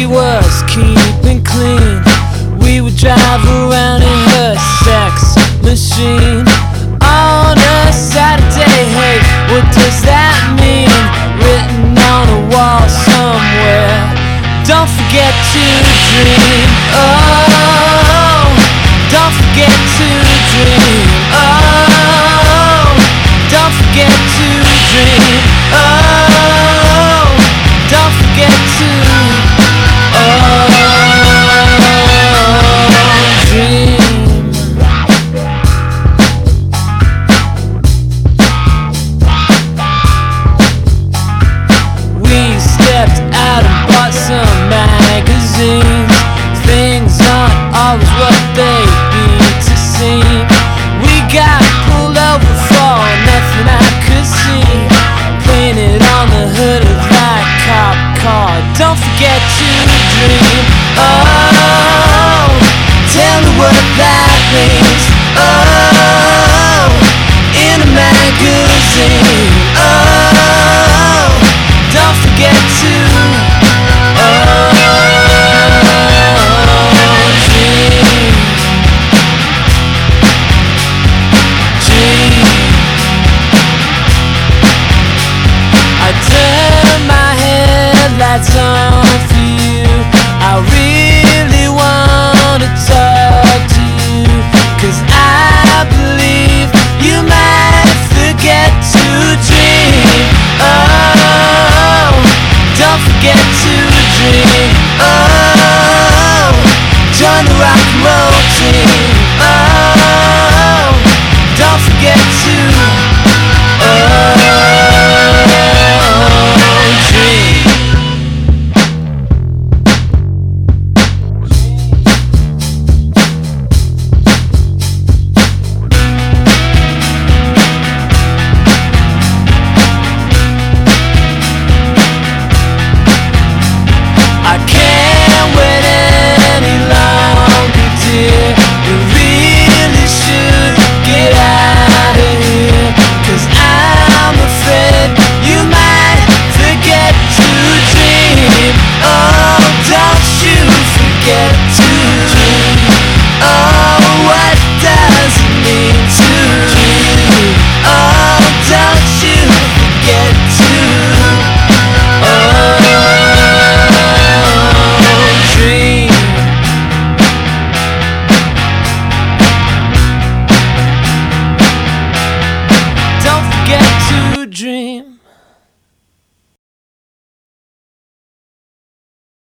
she was keeping clean. We would drive around in her sex machine on a Saturday. Hey, what does that mean? Written on a wall somewhere. Don't forget to dream. Oh, don't forget to dream. Oh, don't forget to dream. Oh, don't forget to dream. We stepped out and bought some magazines. Things aren't always what they need to seem. We got pulled over for nothing I could see. Painted on the hood of that cop car. Don't forget to dream. Oh, tell me what that means. Oh, in a magazine. Oh, don't forget to lights on for you. I really want to talk to you, 'cause I believe you might forget to dream. Oh, don't forget to dream. Oh, join the rock